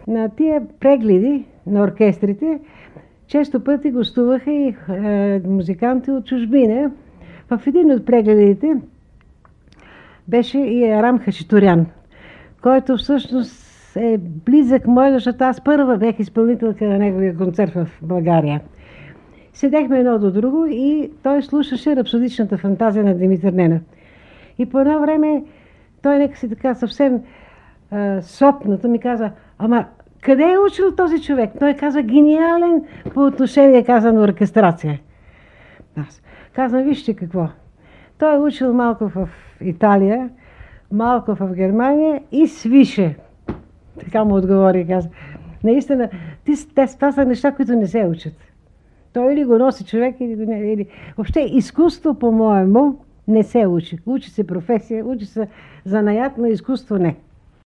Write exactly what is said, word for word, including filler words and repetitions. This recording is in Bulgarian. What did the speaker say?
На тия прегледи на оркестрите често пъти гостуваха и е, музиканти от чужбина. В един от прегледите беше и Арам Хачатурян, който всъщност е близък мой, защото аз първа бях изпълнителка на неговия концерт в България. Седехме едно до друго и той слушаше рапсодичната фантазия на Димитър Ненов. И по едно време той нека си така съвсем а, сопнато ми каза: ама къде е учил този човек? Той каза: гениален по отношение, каза, на оркестрация. Аз казвам: вижте какво. Той е учил малко в Италия, малко в Германия и свише. Така му отговори и каза: наистина, това са неща, които не се учат. Той или го носи човек, или го не. Или... Въобще изкуство, по-моему, не се учи. Учи се професия, учи се занаят, но изкуство не.